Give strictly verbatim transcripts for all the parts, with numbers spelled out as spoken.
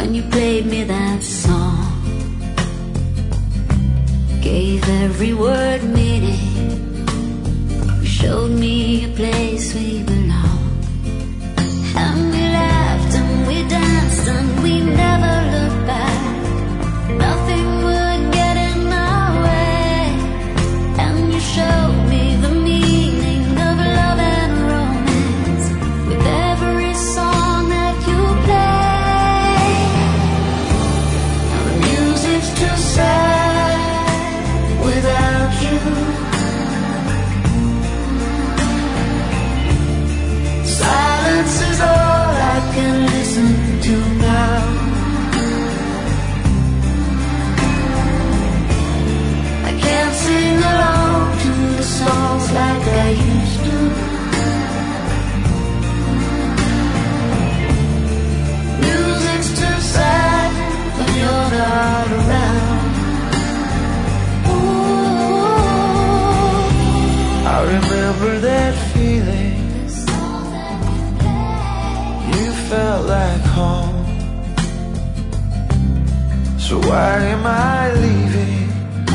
when you played me that song. Gave every word meaning. You showed me a place we belong. And we laughed and we danced and we never looked back. Nothing would get in our way. And you showed me the meaning of love and romance with every song that you play. Now the music's too sad without you. Silence is all I can listen to now. I can't sing along to the songs like I used to. Music's too sad when you're not around. Ooh, I remember that feeling. You felt like home. So why am I leaving?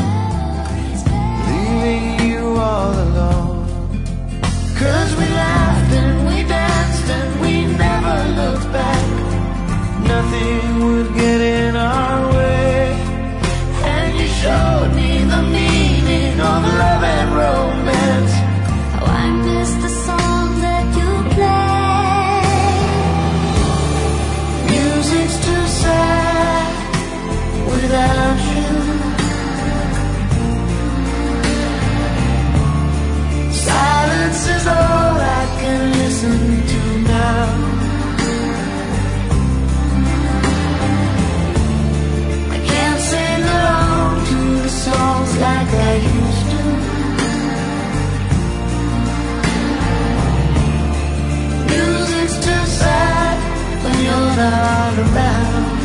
Leaving you all alone. Cause we laughed and we danced and we never looked back. Nothing would get in our way. And you showed me the meaning of love and romance. How I miss the songs that you play. Music's too sad without you. Silence is all I can listen to now. I can't sing along to the songs like I used to. Music's too sad when you're not around.